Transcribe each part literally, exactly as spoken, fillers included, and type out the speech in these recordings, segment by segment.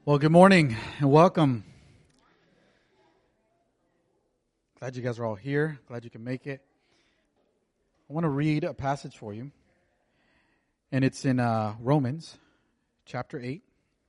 Well, good morning and welcome. Glad you guys are all here. Glad you can make it. I want to read a passage for you, and it's in uh, Romans chapter eight.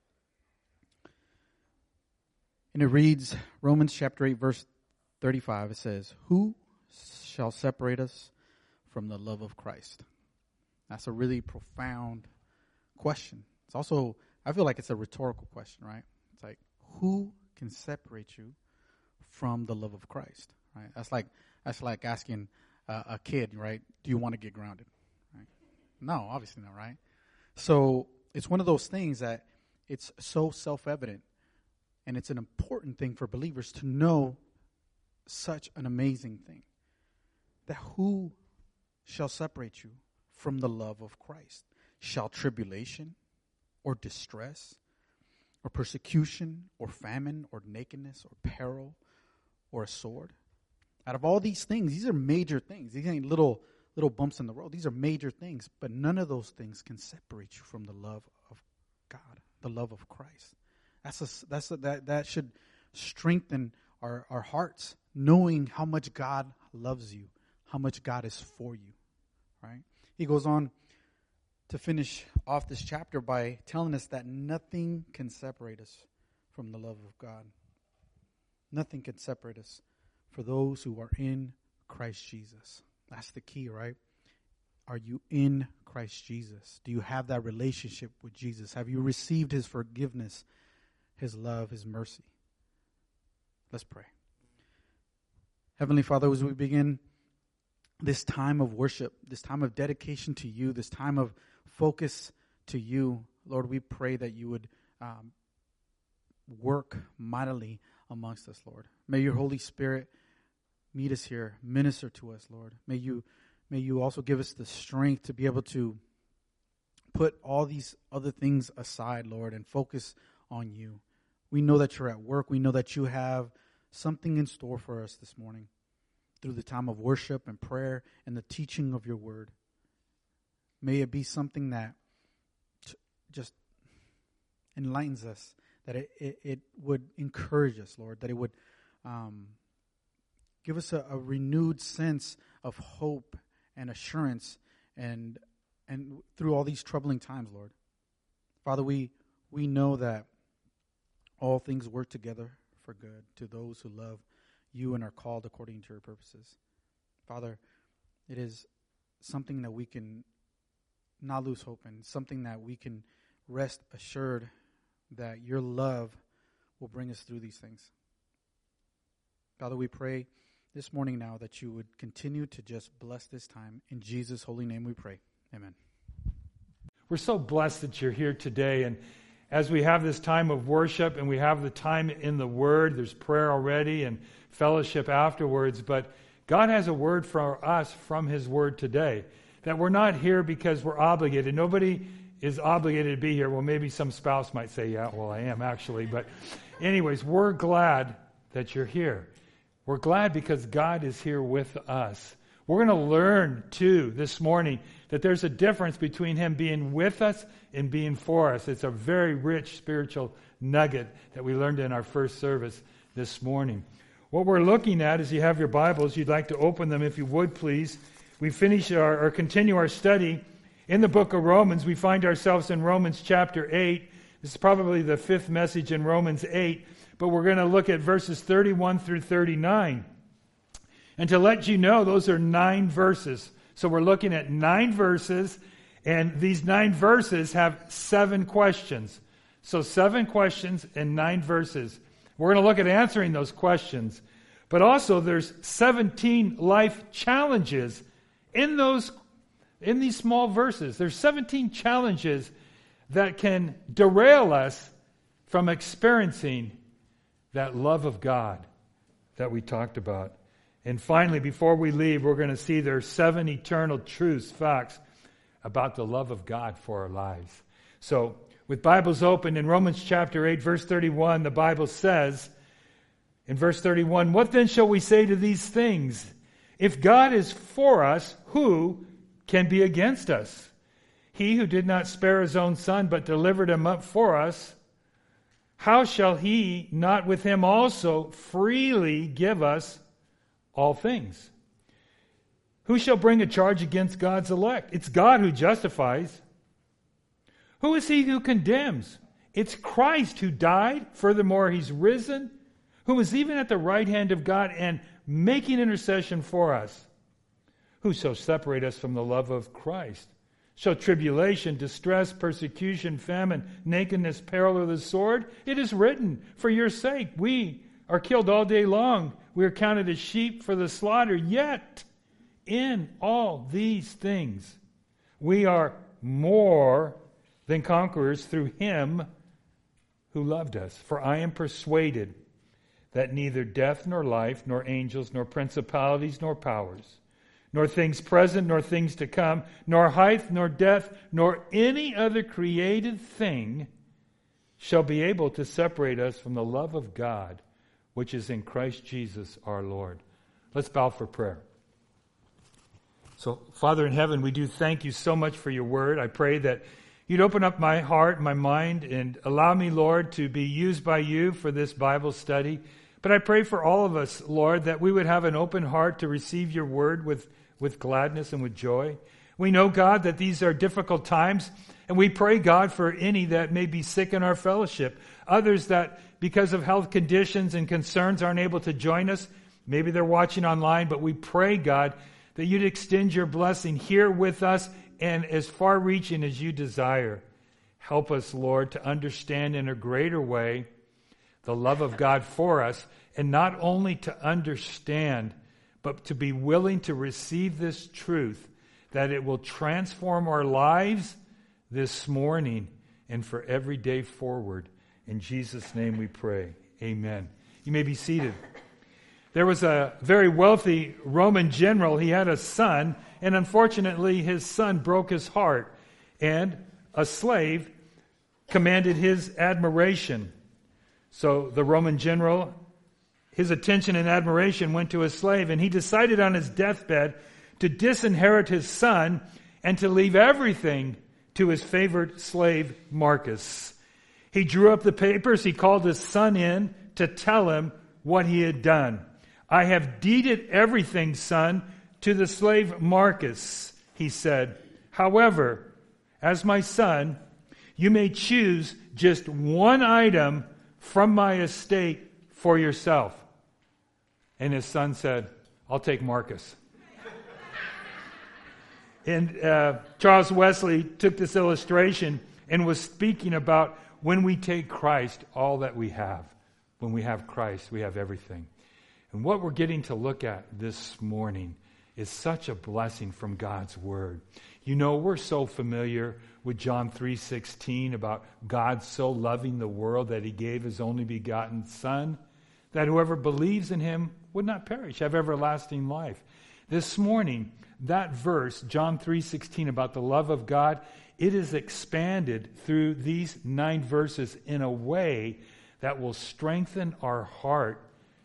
And it reads, Romans chapter eight, verse thirty-five. It says, "Who shall separate us from the love of Christ?" That's a really profound question. It's also, I feel like it's a rhetorical question, right? It's like, who can separate you from the love of Christ, right? That's like that's like asking uh, a kid, right? Do you want to get grounded? Right? No, obviously not, right? So it's one of those things that it's so self-evident, and it's an important thing for believers to know such an amazing thing, that who shall separate you from the love of Christ? Shall tribulation or distress, or persecution, or famine, or nakedness, or peril, or a sword? Out of all these things, these are major things. These ain't little little bumps in the road. These are major things, but none of those things can separate you from the love of God, the love of Christ. That's a, that's a, that that should strengthen our, our hearts, knowing how much God loves you, how much God is for you, right? He goes on to finish off this chapter by telling us that nothing can separate us from the love of God. Nothing can separate us for those who are in Christ Jesus. That's the key, right? Are you in Christ Jesus? Do you have that relationship with Jesus? Have you received His forgiveness, His love, His mercy? Let's pray. Heavenly Father, as we begin this time of worship, this time of dedication to you, this time of focus to you, Lord, we pray that you would um, work mightily amongst us, Lord. May your Holy Spirit meet us here, minister to us, Lord. May you, may you also give us the strength to be able to put all these other things aside, Lord, and focus on you. We know that you're at work. We know that you have something in store for us this morning through the time of worship and prayer and the teaching of your word. May it be something that t- just enlightens us, that it, it, it would encourage us, Lord, that it would um, give us a, a renewed sense of hope and assurance and and through all these troubling times, Lord. Father, we we know that all things work together for good to those who love you and are called according to your purposes. Father, it is something that we can not lose hope in, something that we can rest assured that your love will bring us through these things. Father, we pray this morning now that you would continue to just bless this time. In Jesus' holy name we pray. Amen. We're so blessed that you're here today, and as we have this time of worship and we have the time in the Word, there's prayer already and fellowship afterwards, but God has a word for us from His Word today, that we're not here because we're obligated. Nobody is obligated to be here. Well, maybe some spouse might say, yeah, well, I am actually. But anyways, we're glad that you're here. We're glad because God is here with us. We're going to learn, too, this morning that there's a difference between Him being with us and being for us. It's a very rich spiritual nugget that we learned in our first service this morning. What we're looking at, as you have your Bibles, you'd like to open them if you would, please. We finish our, or continue our study in the book of Romans. We find ourselves in Romans chapter eight. This is probably the fifth message in Romans eight, but we're going to look at verses thirty-one through thirty-nine. And to let you know, those are nine verses. So we're looking at nine verses, and these nine verses have seven questions. So seven questions and nine verses. We're going to look at answering those questions. But also there's seventeen life challenges in those in these small verses. There's seventeen challenges that can derail us from experiencing that love of God that we talked about. And finally, before we leave, we're going to see there's seven eternal truths, facts about the love of God for our lives. So, with Bibles open in Romans chapter eight, verse thirty-one, the Bible says, in verse thirty-one, "What then shall we say to these things? If God is for us, who can be against us? He who did not spare his own son, but delivered him up for us, how shall he not with him also freely give us all things? Who shall bring a charge against God's elect? It's God who justifies. Who is he who condemns? It's Christ who died. Furthermore, he's risen, who is even at the right hand of God and making intercession for us. Who shall separate us from the love of Christ? Shall tribulation, distress, persecution, famine, nakedness, peril, or the sword? It is written, for your sake we are killed all day long. We are counted as sheep for the slaughter. Yet in all these things we are more than conquerors through him who loved us. For I am persuaded that neither death nor life, nor angels, nor principalities, nor powers, nor things present, nor things to come, nor height, nor depth, nor any other created thing shall be able to separate us from the love of God, which is in Christ Jesus our Lord. Let's bow for prayer. So, Father in heaven, we do thank you so much for your word. I pray that you'd open up my heart, my mind, and allow me, Lord, to be used by you for this Bible study. But I pray for all of us, Lord, that we would have an open heart to receive your word with with gladness and with joy. We know, God, that these are difficult times, and we pray, God, for any that may be sick in our fellowship, others that, because of health conditions and concerns, aren't able to join us. Maybe they're watching online, but we pray, God, that you'd extend your blessing here with us and as far-reaching as you desire. Help us, Lord, to understand in a greater way the love of God for us, and not only to understand, but to be willing to receive this truth, that it will transform our lives this morning and for every day forward. In Jesus' name we pray. Amen. You may be seated. There was a very wealthy Roman general. He had a son, and unfortunately his son broke his heart, and a slave commanded his admiration. So the Roman general, his attention and admiration went to his slave, and he decided on his deathbed to disinherit his son and to leave everything to his favorite slave, Marcus. He drew up the papers. He called his son in to tell him what he had done. I have deeded everything, son, to the slave Marcus, he said. However, as my son, you may choose just one item from my estate for yourself. And his son said, I'll take Marcus. And uh, Charles Wesley took this illustration and was speaking about when we take Christ, all that we have. When we have Christ, we have everything. And what we're getting to look at this morning is such a blessing from God's Word. You know, we're so familiar with John three sixteen about God so loving the world that he gave his only begotten Son, that whoever believes in him would not perish, have everlasting life. This morning, that verse, John three sixteen, about the love of God, it is expanded through these nine verses in a way that will strengthen our heart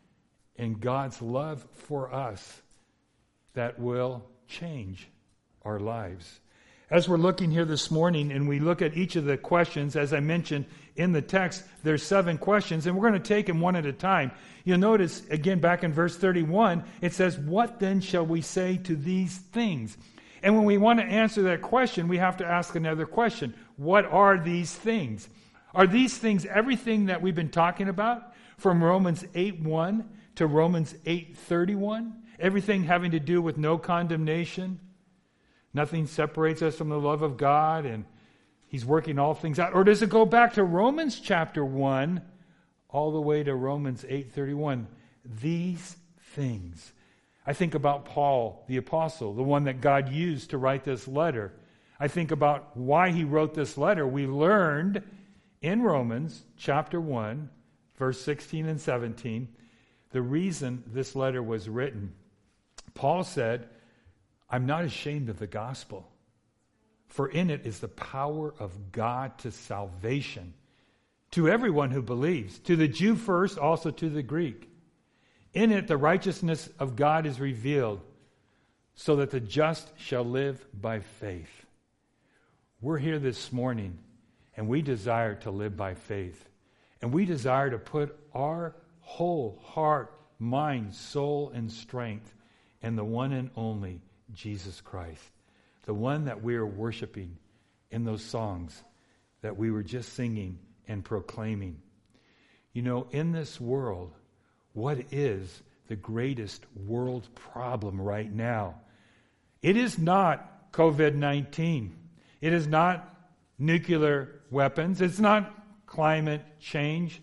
in God's love for us, that will change our lives. As we're looking here this morning and we look at each of the questions, as I mentioned in the text, there's seven questions, and we're going to take them one at a time. You'll notice, again, back in verse thirty-one, it says, what then shall we say to these things? And when we want to answer that question, we have to ask another question. What are these things? Are these things everything that we've been talking about? From Romans eight one to Romans eight thirty-one? Everything having to do with no condemnation? Nothing separates us from the love of God, and he's working all things out. Or does it go back to Romans chapter one all the way to Romans eight thirty-one? These things. I think about Paul, the apostle, the one that God used to write this letter. I think about why he wrote this letter. We learned in Romans chapter one, verse sixteen and seventeen, the reason this letter was written. Paul said, I'm not ashamed of the gospel, for in it is the power of God to salvation, to everyone who believes, to the Jew first, also to the Greek. In it the righteousness of God is revealed, so that the just shall live by faith. We're here this morning, and we desire to live by faith. And we desire to put our whole heart, mind, soul, and strength in the one and only Jesus Christ, the one that we are worshiping in those songs that we were just singing and proclaiming. You know, in this world, what is the greatest world problem right now? It is not covid nineteen. It is not nuclear weapons. It's not climate change.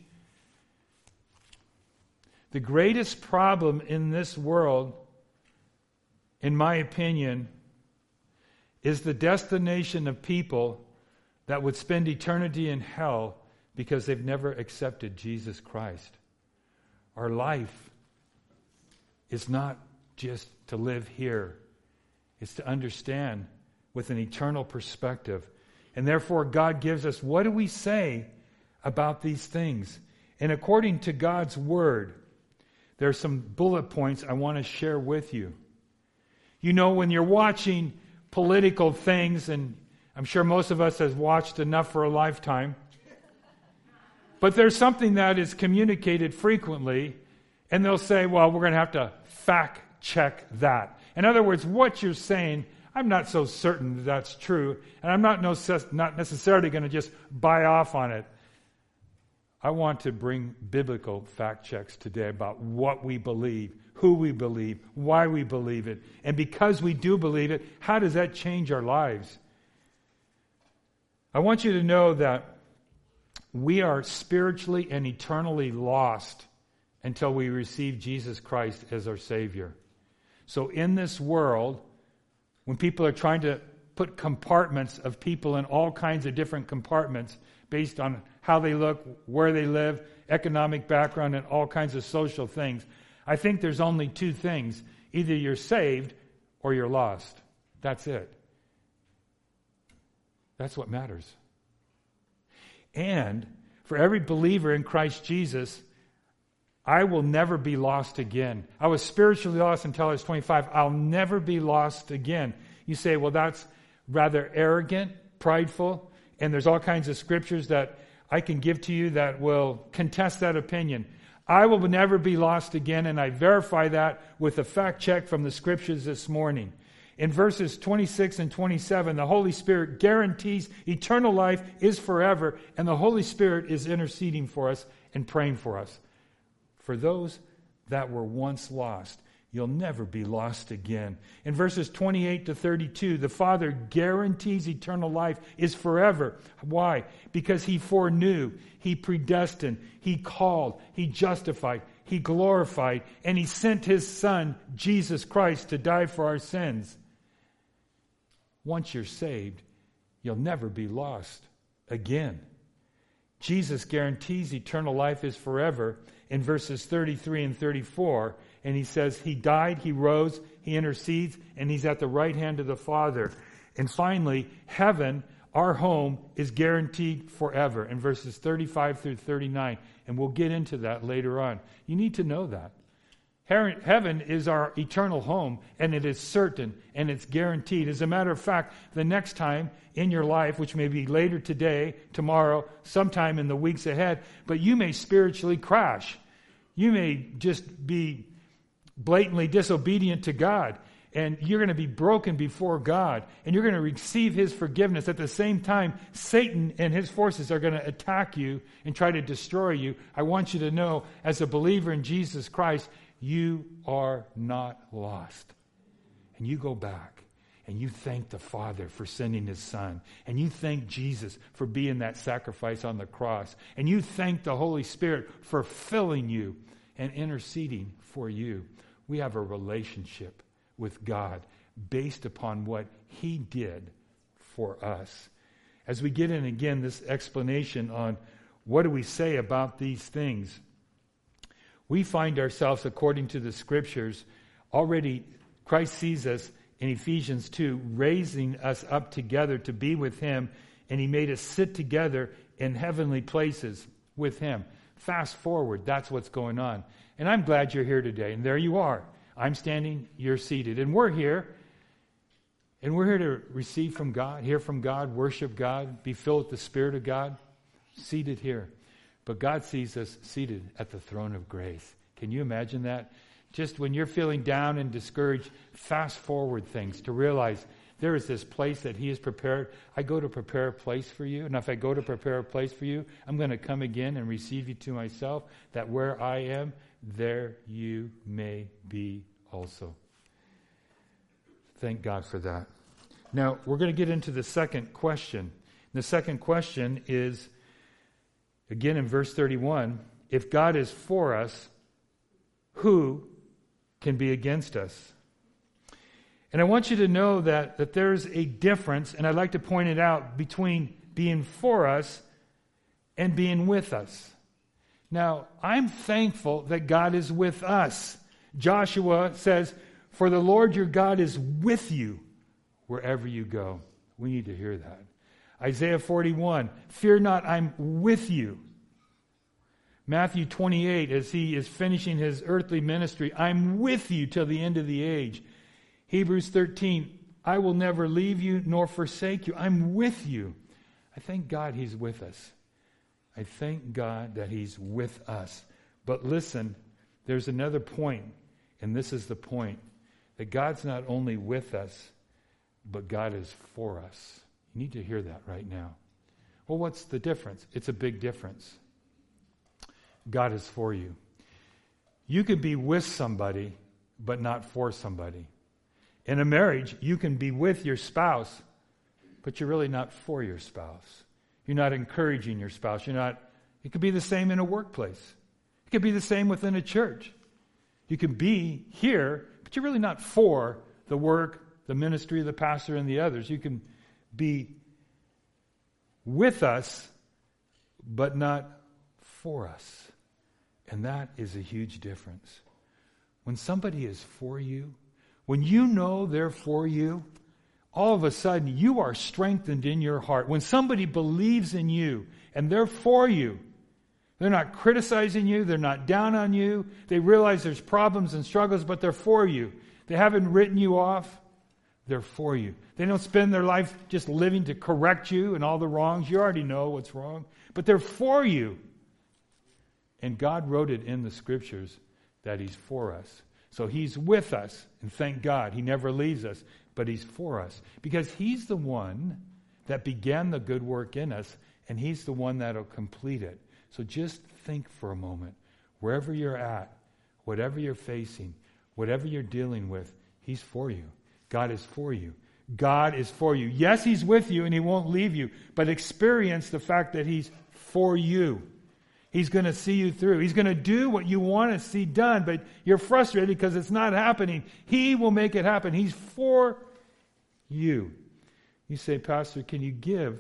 The greatest problem in this world, in my opinion, is the destination of people that would spend eternity in hell because they've never accepted Jesus Christ. Our life is not just to live here. It's to understand with an eternal perspective. And therefore, God gives us, what do we say about these things? And according to God's Word, there are some bullet points I want to share with you. You know, when you're watching political things, and I'm sure most of us have watched enough for a lifetime, but there's something that is communicated frequently, and they'll say, well, we're going to have to fact check that. In other words, what you're saying, I'm not so certain that that's true, and I'm not, no, not necessarily going to just buy off on it. I want to bring biblical fact checks today about what we believe, who we believe, why we believe it, and because we do believe it, how does that change our lives? I want you to know that we are spiritually and eternally lost until we receive Jesus Christ as our Savior. So in this world, when people are trying to put compartments of people in all kinds of different compartments based on how they look, where they live, economic background, and all kinds of social things, I think there's only two things. Either you're saved or you're lost. That's it. That's what matters. And for every believer in Christ Jesus, I will never be lost again. I was spiritually lost until I was twenty-five. I'll never be lost again. You say, well, that's rather arrogant, prideful, and there's all kinds of scriptures that I can give to you that will contest that opinion. I will never be lost again, and I verify that with a fact check from the scriptures this morning. In verses twenty-six and twenty-seven, the Holy Spirit guarantees eternal life is forever, and the Holy Spirit is interceding for us and praying for us. For those that were once lost, you'll never be lost again. In verses twenty-eight to thirty-two, the Father guarantees eternal life is forever. Why? Because He foreknew, He predestined, He called, He justified, He glorified, and He sent His Son, Jesus Christ, to die for our sins. Once you're saved, you'll never be lost again. Jesus guarantees eternal life is forever in verses thirty-three and thirty-four. And He says He died, He rose, He intercedes, and He's at the right hand of the Father. And finally, heaven, our home, is guaranteed forever in verses thirty-five through thirty-nine. And we'll get into that later on. You need to know that. Heaven is our eternal home, and it is certain, and it's guaranteed. As a matter of fact, the next time in your life, which may be later today, tomorrow, sometime in the weeks ahead, but you may spiritually crash. You may just be blatantly disobedient to God, and you're going to be broken before God, and you're going to receive His forgiveness. At the same time, Satan and his forces are going to attack you and try to destroy you. I want you to know, as a believer in Jesus Christ, you are not lost. And you go back and you thank the Father for sending His Son. And you thank Jesus for being that sacrifice on the cross. And you thank the Holy Spirit for filling you and interceding for you. We have a relationship with God based upon what He did for us. As we get in again this explanation on what do we say about these things, we find ourselves, according to the Scriptures, already, Christ sees us in Ephesians two, raising us up together to be with Him, and He made us sit together in heavenly places with Him. Fast forward, that's what's going on. And I'm glad you're here today, and there you are. I'm standing, you're seated, and we're here, and we're here to receive from God, hear from God, worship God, be filled with the Spirit of God, seated here. But God sees us seated at the throne of grace. Can you imagine that? Just when you're feeling down and discouraged, fast forward things to realize there is this place that He has prepared. I go to prepare a place for you. And if I go to prepare a place for you, I'm going to come again and receive you to myself, that where I am, there you may be also. Thank God for that. Now, we're going to get into the second question. The second question is, again in verse thirty-one, if God is for us, who can be against us? And I want you to know that, that there's a difference, and I'd like to point it out, between being for us and being with us. Now, I'm thankful that God is with us. Joshua says, for the Lord your God is with you wherever you go. We need to hear that. Isaiah forty-one, fear not, I'm with you. Matthew twenty-eight, as he is finishing his earthly ministry, I'm with you till the end of the age. Hebrews thirteen, I will never leave you nor forsake you. I'm with you. I thank God He's with us. I thank God that He's with us. But listen, there's another point, and this is the point, that God's not only with us, but God is for us. You need to hear that right now. Well, what's the difference? It's a big difference. God is for you. You could be with somebody, but not for somebody. In a marriage, you can be with your spouse, but you're really not for your spouse. You're not encouraging your spouse. You're not. It could be the same in a workplace. It could be the same within a church. You can be here, but you're really not for the work, the ministry, the pastor, and the others. You can be with us, but not for us. And that is a huge difference. When somebody is for you, when you know they're for you, all of a sudden you are strengthened in your heart. When somebody believes in you and they're for you, they're not criticizing you, they're not down on you, they realize there's problems and struggles, but they're for you. They haven't written you off, they're for you. They don't spend their life just living to correct you and all the wrongs. You already know what's wrong, but they're for you. And God wrote it in the Scriptures that He's for us. So He's with us, and thank God, He never leaves us, but He's for us. Because He's the one that began the good work in us, and He's the one that'll complete it. So just think for a moment, wherever you're at, whatever you're facing, whatever you're dealing with, He's for you. God is for you. God is for you. Yes, He's with you, and He won't leave you, but experience the fact that He's for you. He's going to see you through. He's going to do what you want to see done, but you're frustrated because it's not happening. He will make it happen. He's for you. You say, Pastor, can you give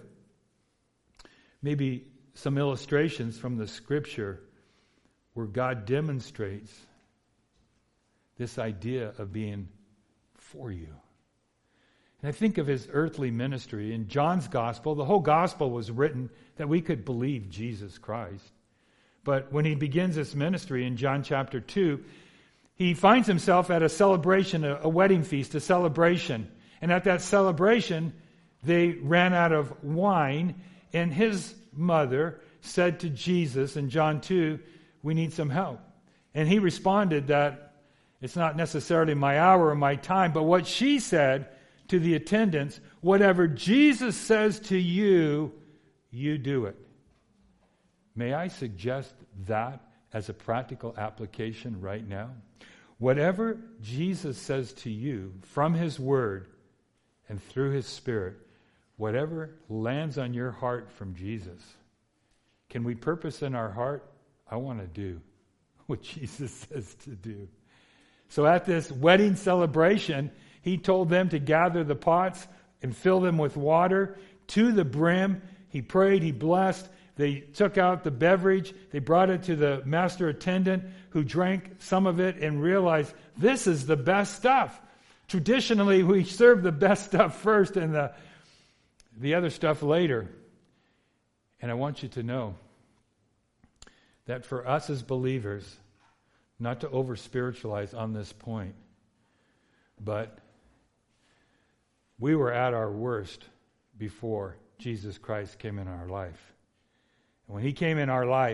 maybe some illustrations from the Scripture where God demonstrates this idea of being for you? And I think of His earthly ministry. In John's Gospel, the whole Gospel was written that we could believe Jesus Christ. But when He begins this ministry in John chapter two, He finds Himself at a celebration, a, a wedding feast, a celebration. And at that celebration, they ran out of wine, and His mother said to Jesus in John two, we need some help. And He responded that it's not necessarily my hour or my time, but what she said to the attendants, whatever Jesus says to you, you do it. May I suggest that as a practical application right now? Whatever Jesus says to you from His Word and through His Spirit, whatever lands on your heart from Jesus, can we purpose in our heart, I want to do what Jesus says to do. So at this wedding celebration, He told them to gather the pots and fill them with water to the brim. He prayed, He blessed. They took out the beverage. They brought it to the master attendant, who drank some of it and realized this is the best stuff. Traditionally, we serve the best stuff first and the, the other stuff later. And I want you to know that for us as believers, not to over-spiritualize on this point, but we were at our worst before Jesus Christ came in our life. And when He came in our life,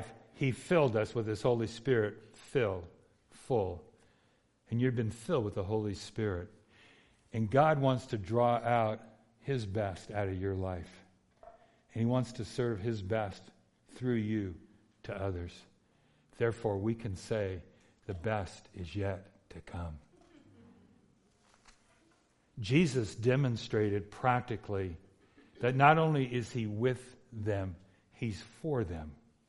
He filled us with His Holy Spirit, filled, full. And you've been filled with the Holy Spirit. And God wants to draw out His best out of your life. And He wants to serve His best through you to others. Therefore, we can say the best is yet to come. Jesus demonstrated practically that not only is He with them, He's for them.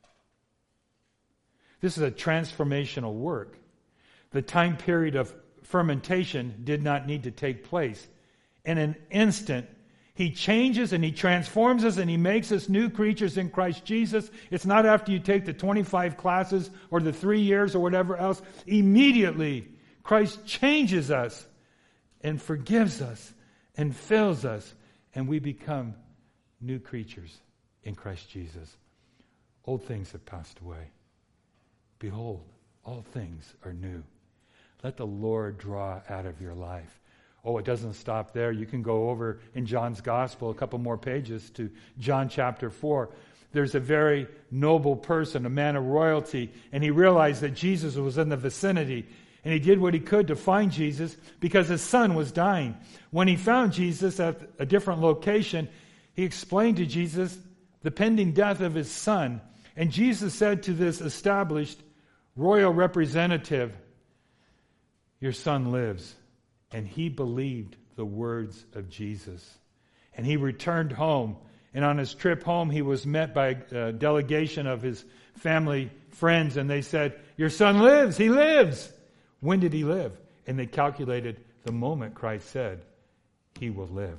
This is a transformational work. The time period of fermentation did not need to take place. In an instant, He changes and He transforms us and He makes us new creatures in Christ Jesus. It's not after you take the twenty-five classes or the three years or whatever else. Immediately, Christ changes us and forgives us and fills us, and we become new creatures in Christ Jesus. Old things have passed away. Behold, all things are new. Let the Lord draw out of your life. Oh, it doesn't stop there. You can go over in John's Gospel a couple more pages to John chapter four. There's a very noble person, a man of royalty, and he realized that Jesus was in the vicinity, and he did what he could to find Jesus because his son was dying. When he found Jesus at a different location, he explained to Jesus the pending death of his son. And Jesus said to this established royal representative, your son lives. And he believed the words of Jesus. And he returned home. And on his trip home, he was met by a delegation of his family friends. And they said, your son lives. He lives. When did he live? And they calculated the moment Christ said, he will live.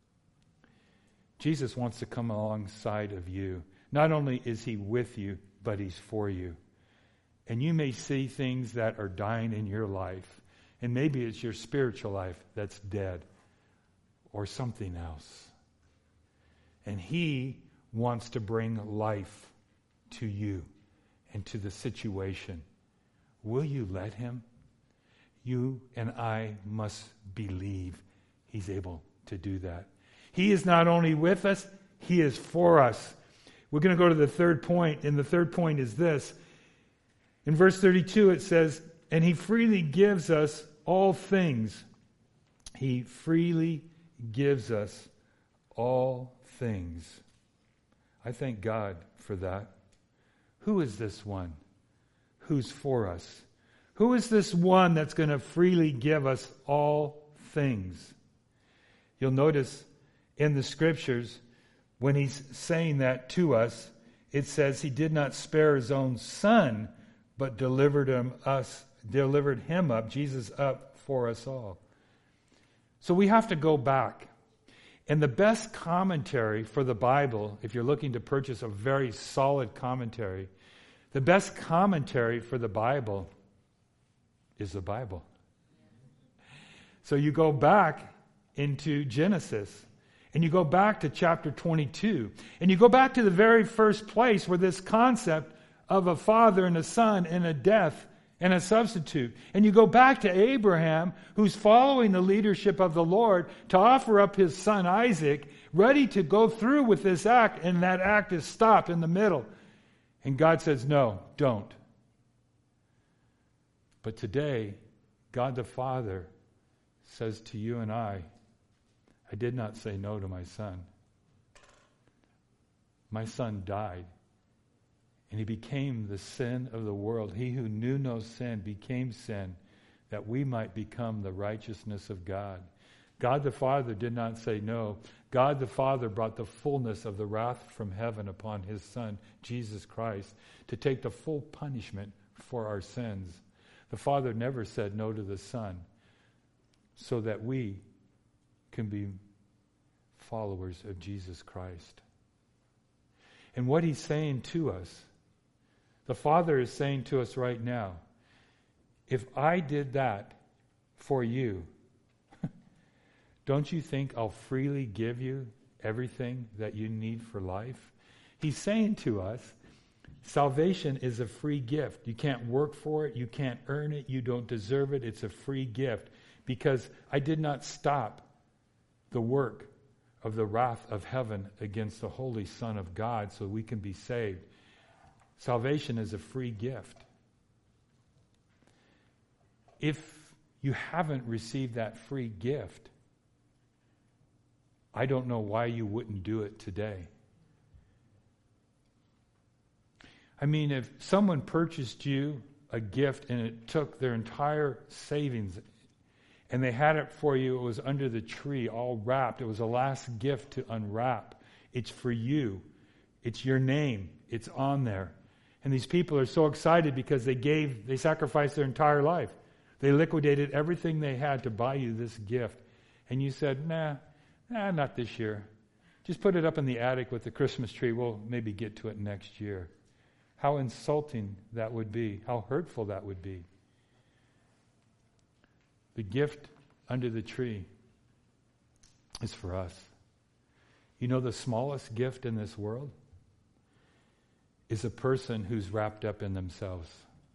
Jesus wants to come alongside of you. Not only is He with you, but He's for you. And you may see things that are dying in your life. And maybe it's your spiritual life that's dead. Or something else. And He wants to bring life to you and to the situation. Will you let Him? You and I must believe He's able to do that. He is not only with us, He is for us. We're going to go to the third point, and the third point is this. In verse thirty-two it says, and He freely gives us all things. He freely gives us all things. I thank God for that. Who is this one who's for us? Who is this one that's going to freely give us all things? You'll notice in the Scriptures, when He's saying that to us, it says He did not spare His own Son, but delivered him us, delivered Him up, Jesus up for us all. So we have to go back. And the best commentary for the Bible, if you're looking to purchase a very solid commentary, the best commentary for the Bible is the Bible. So you go back into Genesis, and you go back to chapter twenty-two, and you go back to the very first place where this concept of a father and a son and a death and a substitute. And you go back to Abraham, who's following the leadership of the Lord to offer up his son Isaac, ready to go through with this act, and that act is stopped in the middle. And God says, no, don't. But today, God the Father says to you and I, I did not say no to my son. My son died. And He became the sin of the world. He who knew no sin became sin, that we might become the righteousness of God. God the Father did not say no. God the Father brought the fullness of the wrath from heaven upon His Son, Jesus Christ, to take the full punishment for our sins. The Father never said no to the Son, so that we can be followers of Jesus Christ. And what He's saying to us, the Father is saying to us right now, if I did that for you, don't you think I'll freely give you everything that you need for life? He's saying to us, salvation is a free gift. You can't work for it. You can't earn it. You don't deserve it. It's a free gift because I did not stop the work of the wrath of heaven against the Holy Son of God so we can be saved. Salvation is a free gift. If you haven't received that free gift, I don't know why you wouldn't do it today. I mean, if someone purchased you a gift and it took their entire savings and they had it for you, it was under the tree, all wrapped. It was a last gift to unwrap. It's for you. It's your name. It's on there. And these people are so excited because they gave, they sacrificed their entire life. They liquidated everything they had to buy you this gift. And you said, nah, nah, not this year. Just put it up in the attic with the Christmas tree. We'll maybe get to it next year. How insulting that would be. How hurtful that would be. The gift under the tree is for us. You know, the smallest gift in this world is a person who's wrapped up in themselves.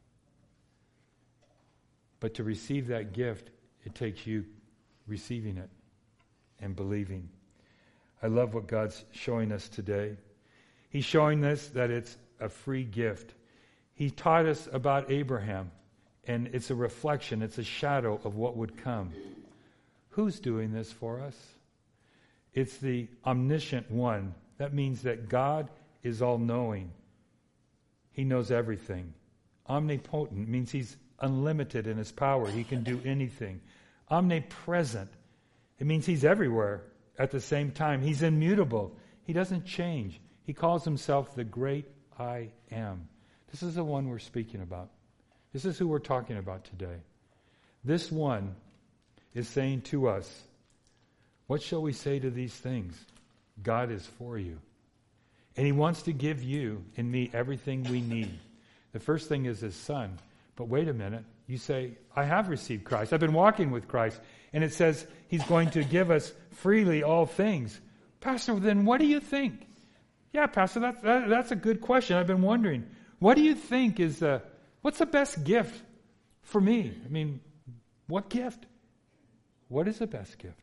But to receive that gift, it takes you receiving it and believing. I love what God's showing us today. He's showing us that it's a free gift. He taught us about Abraham, and it's a reflection, it's a shadow of what would come. Who's doing this for us? It's the omniscient one. That means that God is all-knowing. He knows everything. Omnipotent means he's unlimited in his power. He can do anything. Omnipresent. It means he's everywhere at the same time. He's immutable. He doesn't change. He calls himself the great I am. This is the one we're speaking about. This is who we're talking about today. This one is saying to us, what shall we say to these things? God is for you. And he wants to give you and me everything we need. The first thing is his son. But wait a minute. You say, I have received Christ. I've been walking with Christ. And it says he's going to give us freely all things. Pastor, then what do you think? Yeah, Pastor, that's, that, that's a good question. I've been wondering. What do you think is the, what's the best gift for me? I mean, what gift? What is the best gift?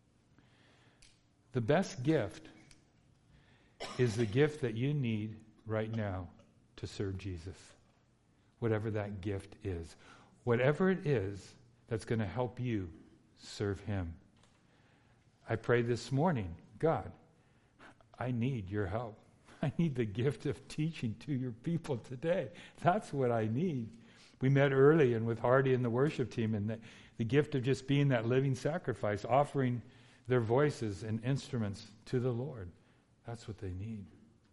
The best gift is the gift that you need right now to serve Jesus. Whatever that gift is. Whatever it is that's going to help you serve him. I pray this morning, God, I need your help. I need the gift of teaching to your people today. That's what I need. We met early and with Hardy and the worship team, and the, the gift of just being that living sacrifice, offering their voices and instruments to the Lord. That's what they need.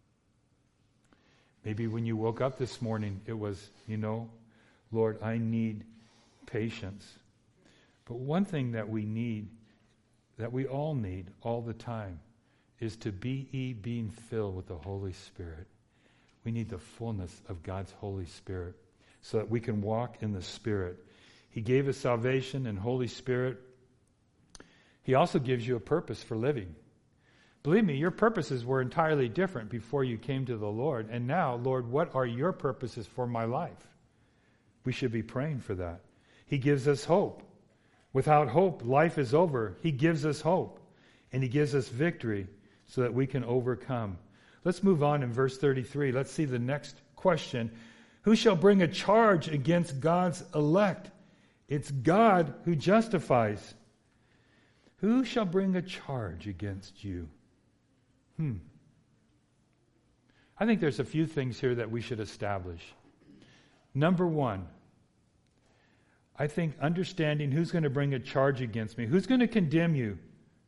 Maybe when you woke up this morning, it was, you know, Lord, I need patience. But one thing that we need, that we all need all the time, is to be ye being filled with the Holy Spirit. We need the fullness of God's Holy Spirit so that we can walk in the Spirit. He gave us salvation and Holy Spirit. He also gives you a purpose for living. Believe me, your purposes were entirely different before you came to the Lord. And now, Lord, what are your purposes for my life? We should be praying for that. He gives us hope. Without hope, life is over. He gives us hope. And he gives us victory so that we can overcome. Let's move on in verse thirty-three. Let's see the next question. Who shall bring a charge against God's elect? It's God who justifies. Who shall bring a charge against you? Hmm. I think there's a few things here that we should establish. Number one, I think understanding who's going to bring a charge against me, who's going to condemn you.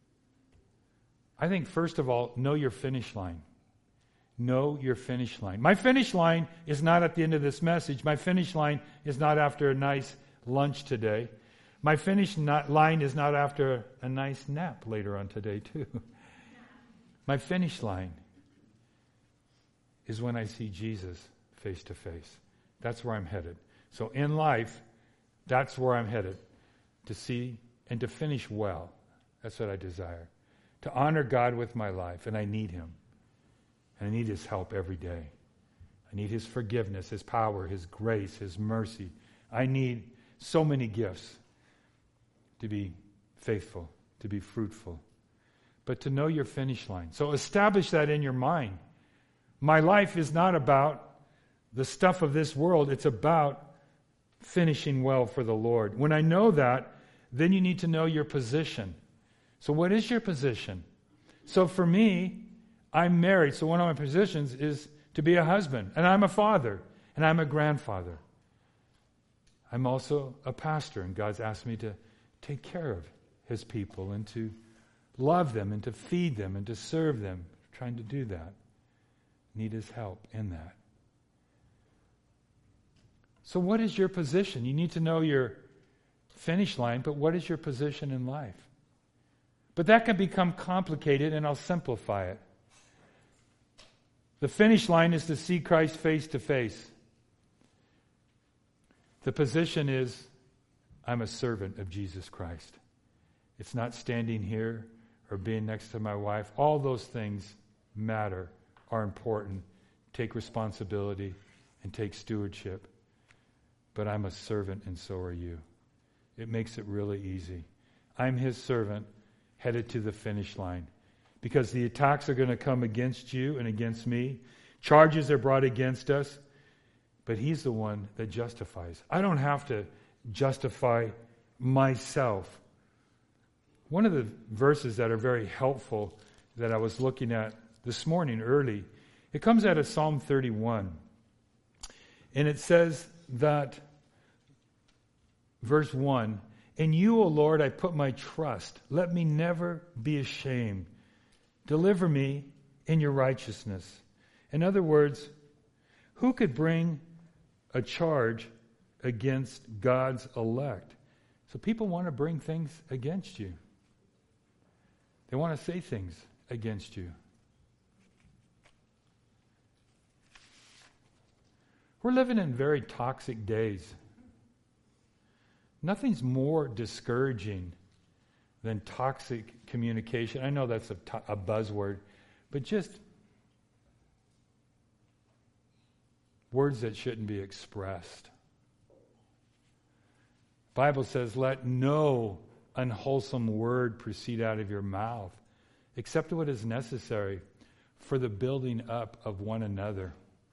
I think, first of all, know your finish line. Know your finish line. My finish line is not at the end of this message. My finish line is not after a nice lunch today. My finish not line is not after a nice nap later on today, too. My finish line is when I see Jesus face to face. That's where I'm headed. So in life, that's where I'm headed. To see and to finish well. That's what I desire. To honor God with my life, and I need him. And I need his help every day. I need his forgiveness, his power, his grace, his mercy. I need so many gifts to be faithful, to be fruitful. But to know your finish line. So establish that in your mind. My life is not about the stuff of this world. It's about finishing well for the Lord. When I know that, then you need to know your position. So what is your position? So for me, I'm married. So one of my positions is to be a husband. And I'm a father. And I'm a grandfather. I'm also a pastor. And God's asked me to take care of His people and to love them and to feed them and to serve them. I'm trying to do that. Need His help in that. So what is your position? You need to know your finish line, but what is your position in life? But that can become complicated, and I'll simplify it. The finish line is to see Christ face to face. The position is, I'm a servant of Jesus Christ. It's not standing here or being next to my wife. All those things matter, are important. Take responsibility and take stewardship. But I'm a servant, and so are you. It makes it really easy. I'm His servant, headed to the finish line. Because the attacks are going to come against you and against me. Charges are brought against us. But He's the one that justifies. I don't have to justify myself. One of the verses that are very helpful that I was looking at this morning early, it comes out of Psalm thirty-one. And it says that, verse one, in you, O Lord, I put my trust. Let me never be ashamed. Deliver me in your righteousness. In other words, who could bring a charge against God's elect? So people want to bring things against you. They want to say things against you. We're living in very toxic days. Nothing's more discouraging than toxic communication. I know that's a, to- a buzzword, but just words that shouldn't be expressed. The Bible says, let no unwholesome word proceed out of your mouth, except what is necessary for the building up of one another.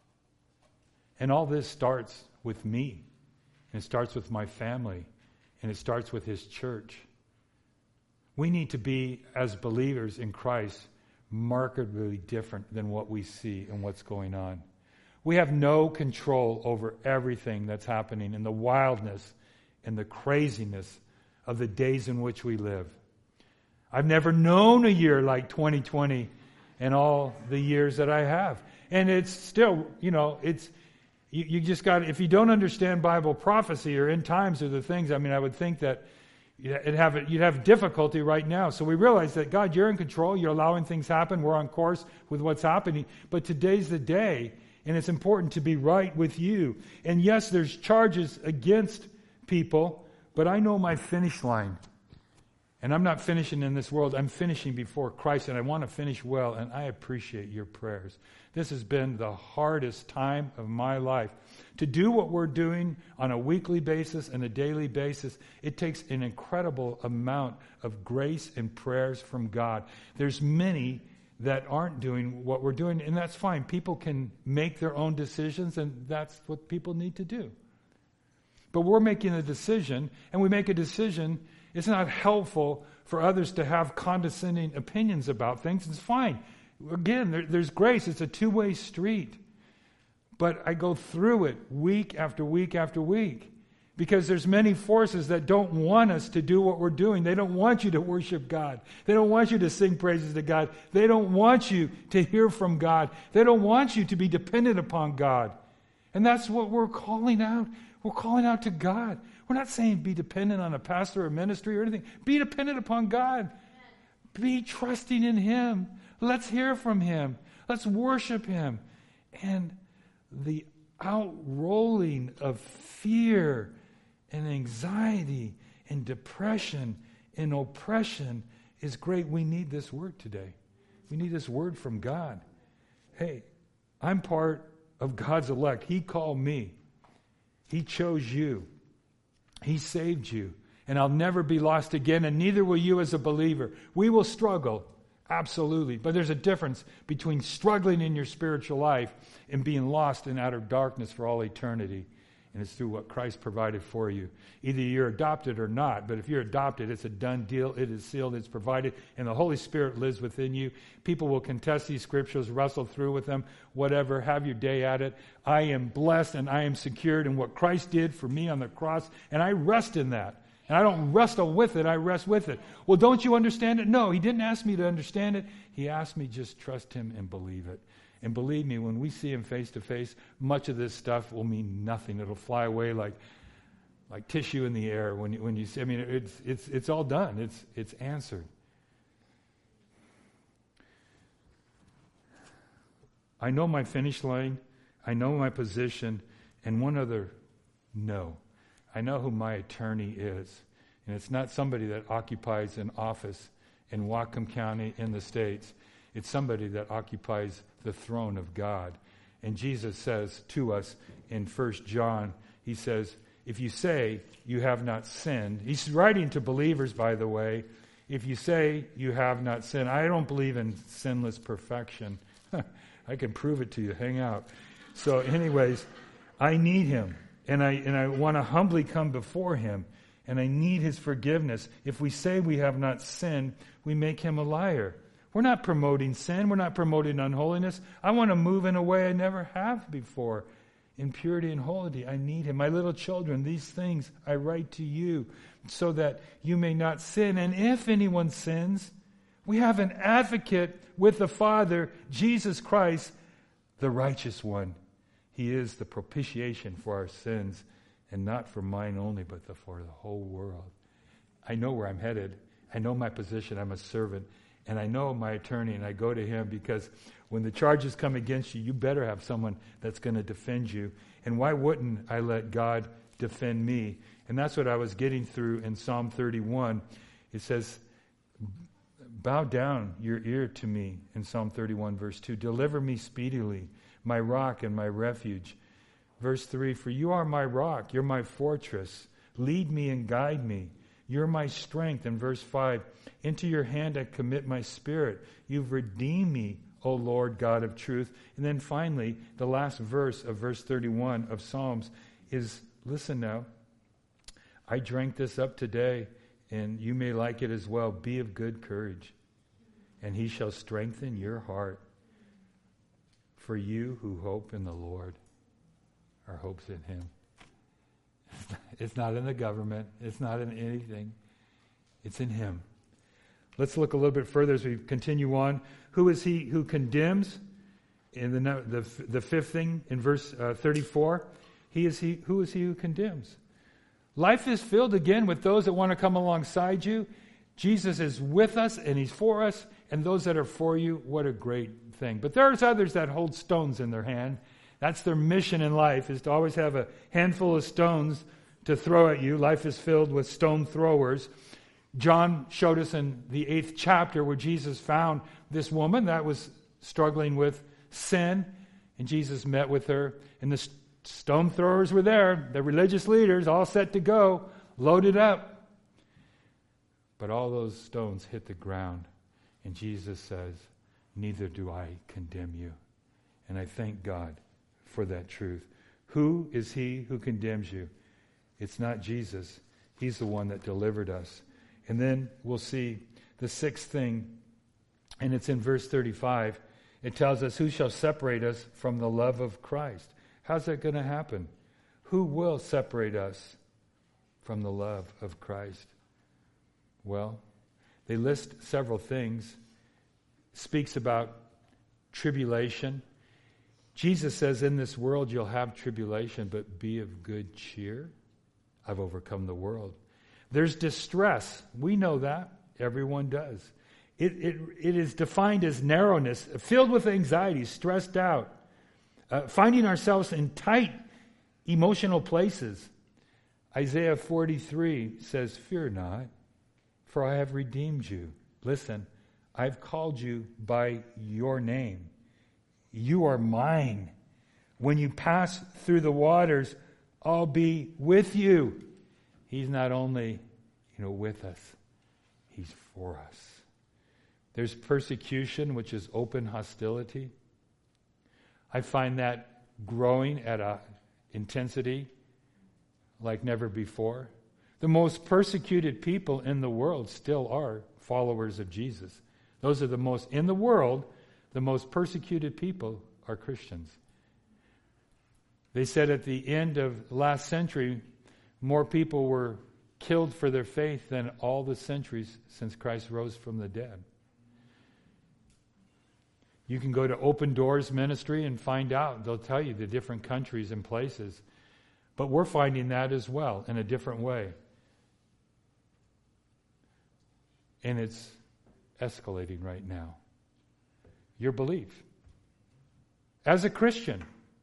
And all this starts with me, and it starts with my family, and it starts with His church. We need to be, as believers in Christ, markedly different than what we see and what's going on. We have no control over everything that's happening in the wildness and the craziness of the days in which we live. I've never known a year like twenty twenty in all the years that I have. And it's still, you know, it's you, you just got, if you don't understand Bible prophecy or end times or the things, I mean, I would think that you'd have, you'd have difficulty right now. So we realize that, God, you're in control. You're allowing things happen. We're on course with what's happening. But today's the day, and it's important to be right with you. And yes, there's charges against people, but I know my finish line. And I'm not finishing in this world. I'm finishing before Christ, and I want to finish well, and I appreciate your prayers. This has been the hardest time of my life. To do what we're doing on a weekly basis and a daily basis, it takes an incredible amount of grace and prayers from God. There's many that aren't doing what we're doing, and that's fine. People can make their own decisions, and that's what people need to do. But we're making a decision, and we make a decision. It's not helpful for others to have condescending opinions about things. It's fine. Again, there, there's grace. It's a two-way street. But I go through it week after week after week because there's many forces that don't want us to do what we're doing. They don't want you to worship God. They don't want you to sing praises to God. They don't want you to hear from God. They don't want you to be dependent upon God. And that's what we're calling out. We're calling out to God. We're not saying be dependent on a pastor or ministry or anything. Be dependent upon God. Be trusting in Him. Let's hear from Him. Let's worship Him. And the outrolling of fear and anxiety and depression and oppression is great. We need this word today. We need this word from God. Hey, I'm part of God's elect. He called me. He chose you. He saved you. And I'll never be lost again, and neither will you as a believer. We will struggle. Absolutely. But there's a difference between struggling in your spiritual life and being lost in outer darkness for all eternity. And it's through what Christ provided for you. Either you're adopted or not, but if you're adopted, it's a done deal. It is sealed, it's provided, and the Holy Spirit lives within you. People will contest these scriptures, wrestle through with them, whatever, have your day at it. I am blessed and I am secured in what Christ did for me on the cross, and I rest in that. And I don't wrestle with it, I rest with it. Well, don't you understand it? No, he didn't ask me to understand it. He asked me just trust him and believe it. And believe me, when we see him face to face, much of this stuff will mean nothing. It'll fly away like like tissue in the air when you, when you see. I mean, it's it's it's all done. It's it's answered. I know my finish line. I know my position. And one other no. I know who my attorney is. And it's not somebody that occupies an office in Whatcom County in the States. It's somebody that occupies the throne of God. And Jesus says to us in First John, he says, if you say you have not sinned, he's writing to believers, by the way, if you say you have not sinned, I don't believe in sinless perfection. I can prove it to you. Hang out. So anyways, I need him. And I and I want to humbly come before him. And I need his forgiveness. If we say we have not sinned, we make him a liar. We're not promoting sin. We're not promoting unholiness. I want to move in a way I never have before. In purity and holiness, I need him. My little children, these things I write to you so that you may not sin. And if anyone sins, we have an advocate with the Father, Jesus Christ, the righteous one. He is the propitiation for our sins, and not for mine only, but the, for the whole world. I know where I'm headed. I know my position. I'm a servant. And I know my attorney, and I go to him because when the charges come against you, you better have someone that's going to defend you. And why wouldn't I let God defend me? And that's what I was getting through in Psalm thirty-one. It says, bow down your ear to me, in Psalm thirty-one, verse two. Deliver me speedily, my rock and my refuge. Verse three, for you are my rock, you're my fortress. Lead me and guide me. You're my strength. And verse five, into your hand I commit my spirit. You've redeemed me, O Lord God of truth. And then finally, the last verse of verse thirty-one of Psalms is, listen now, I drank this up today, and you may like it as well. Be of good courage, and he shall strengthen your heart. For you who hope in the Lord, our hope's in him. It's not in the government. It's not in anything. It's in him. Let's look a little bit further as we continue on. Who is he who condemns? In the the, the fifth thing in verse uh, thirty-four, he is he. Who is he who condemns? Life is filled again with those that want to come alongside you. Jesus is with us and he's for us, and those that are for you, what a great thing. But there's others that hold stones in their hand. That's their mission in life, is to always have a handful of stones to throw at you. Life is filled with stone throwers. John showed us in the eighth chapter where Jesus found this woman that was struggling with sin, and Jesus met with her, and the st- stone throwers were there, the religious leaders all set to go, loaded up. But all those stones hit the ground, and Jesus says, neither do I condemn you. And I thank God for that truth. Who is he who condemns you? It's not Jesus. He's the one that delivered us. And then we'll see the sixth thing, and it's in verse thirty-five. It tells us, who shall separate us from the love of Christ? How's that going to happen? Who will separate us from the love of Christ? Well, they list several things. Speaks about tribulation. Jesus says, in this world you'll have tribulation, but be of good cheer. I've overcome the world. There's distress. We know that. Everyone does. It, it, it is defined as narrowness, filled with anxiety, stressed out, uh, finding ourselves in tight emotional places. Isaiah forty-three says, fear not, for I have redeemed you. Listen, I've called you by your name. You are mine. When you pass through the waters, I'll be with you. He's not only, you know, with us, he's for us. There's persecution, which is open hostility. I find that growing at a intensity like never before. The most persecuted people in the world still are followers of Jesus. Those are the most, in the world, the most persecuted people are Christians. They said at the end of last century, more people were killed for their faith than all the centuries since Christ rose from the dead. You can go to Open Doors Ministry and find out. They'll tell you the different countries and places. But we're finding that as well in a different way. And it's escalating right now. Your belief. As a Christian.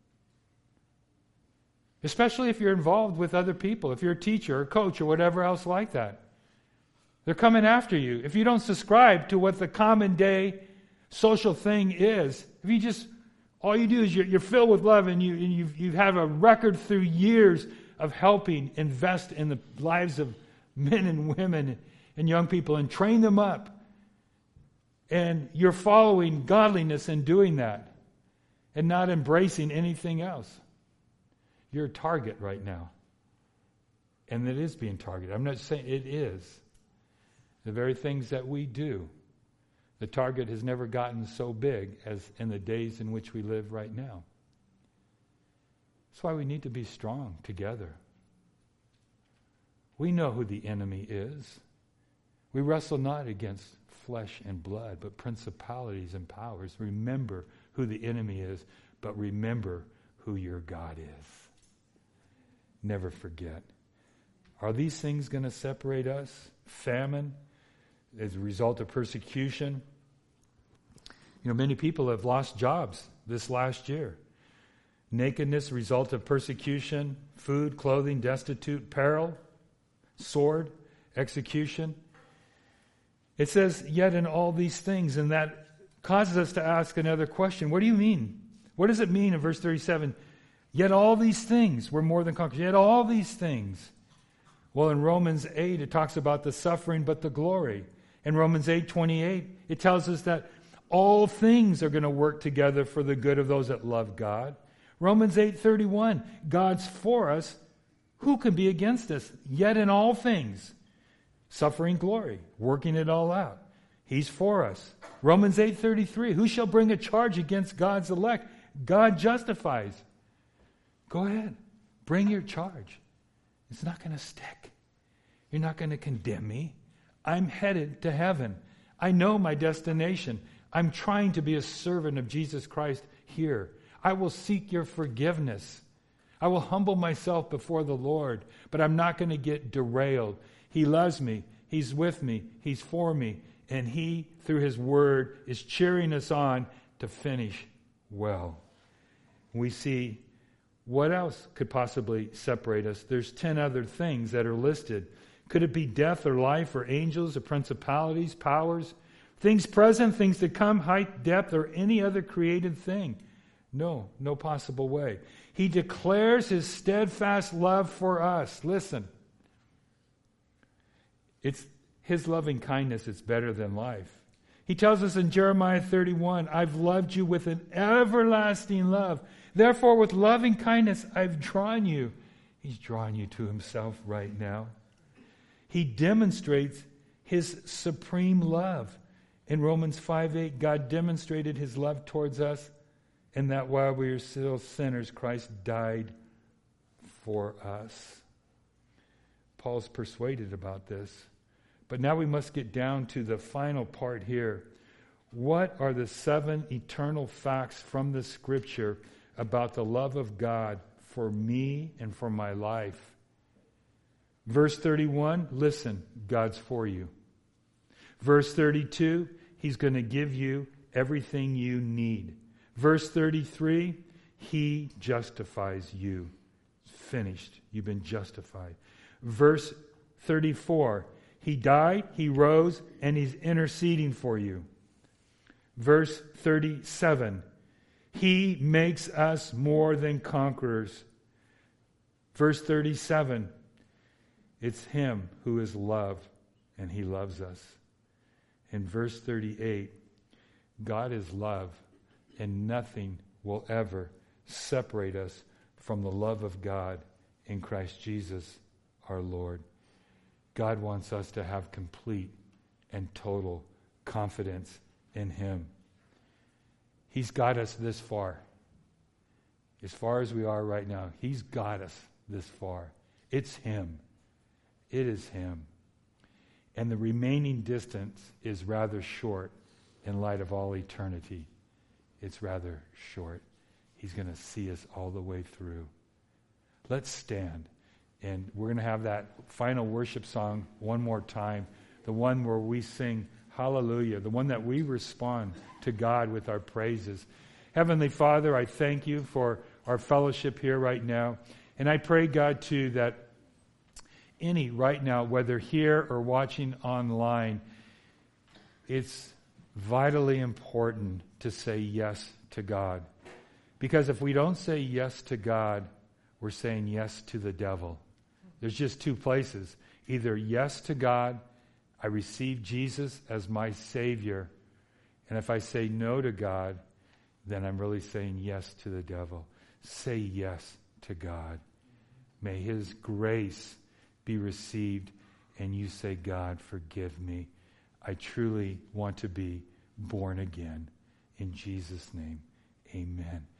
Especially if you're involved with other people. If you're a teacher or coach or whatever else like that. They're coming after you. If you don't subscribe to what the common day social thing is, if you just, all you do is you're, you're filled with love and you and you've, you have a record through years of helping invest in the lives of men and women and young people and train them up. And you're following godliness and doing that and not embracing anything else. You're a target right now. And it is being targeted. I'm not saying it is. The very things that we do. The target has never gotten so big as in the days in which we live right now. That's why we need to be strong together. We know who the enemy is. We wrestle not against flesh and blood, but principalities and powers. Remember who the enemy is, but remember who your God is. Never forget. Are these things going to separate us? Famine as a result of persecution. You know, many people have lost jobs this last year. Nakedness, result of persecution, food, clothing, destitute, peril, sword, execution. It says, yet in all these things, and that causes us to ask another question. What do you mean? What does it mean in verse thirty-seven? Yet all these things, we're more than conquerors. Yet all these things. Well, in Romans eight, it talks about the suffering, but the glory. In Romans eight twenty-eight, it tells us that all things are going to work together for the good of those that love God. Romans eight thirty-one, God's for us. Who can be against us? Yet in all things, suffering, glory, working it all out. He's for us. Romans eight thirty-three, who shall bring a charge against God's elect? God justifies. Go ahead. Bring your charge. It's not going to stick. You're not going to condemn me. I'm headed to heaven. I know my destination. I'm trying to be a servant of Jesus Christ here. I will seek your forgiveness. I will humble myself before the Lord, but I'm not going to get derailed. He loves me. He's with me. He's for me. And He, through His Word, is cheering us on to finish well. We see what else could possibly separate us. There's ten other things that are listed. Could it be death or life or angels or principalities, powers, things present, things to come, height, depth, or any other created thing? No, no possible way. He declares His steadfast love for us. Listen. It's His loving kindness. It's better than life. He tells us in Jeremiah thirty-one, I've loved you with an everlasting love. Therefore, with loving kindness, I've drawn you. He's drawing you to Himself right now. He demonstrates His supreme love. In Romans five eight, God demonstrated His love towards us, and that while we were still sinners, Christ died for us. Paul's persuaded about this. But now we must get down to the final part here. What are the seven eternal facts from the Scripture about the love of God for me and for my life? Verse thirty-one, listen, God's for you. Verse thirty-two, He's going to give you everything you need. Verse thirty-three, He justifies you. It's finished. You've been justified. Verse thirty-four, He died, He rose, and He's interceding for you. Verse thirty-seven, He makes us more than conquerors. Verse thirty-seven, it's Him who is love, and He loves us. in verse thirty-eight, God is love, and nothing will ever separate us from the love of God in Christ Jesus our Lord. God wants us to have complete and total confidence in Him. He's got us this far. As far as we are right now, He's got us this far. It's Him. It is Him. And the remaining distance is rather short in light of all eternity. It's rather short. He's going to see us all the way through. Let's stand. And we're going to have that final worship song one more time. The one where we sing hallelujah. The one that we respond to God with our praises. Heavenly Father, I thank you for our fellowship here right now. And I pray, God, too, that any right now, whether here or watching online, it's vitally important to say yes to God. Because if we don't say yes to God, we're saying yes to the devil. There's just two places. Either yes to God, I receive Jesus as my Savior. And if I say no to God, then I'm really saying yes to the devil. Say yes to God. May His grace be received, and you say, God, forgive me. I truly want to be born again. In Jesus' name, amen.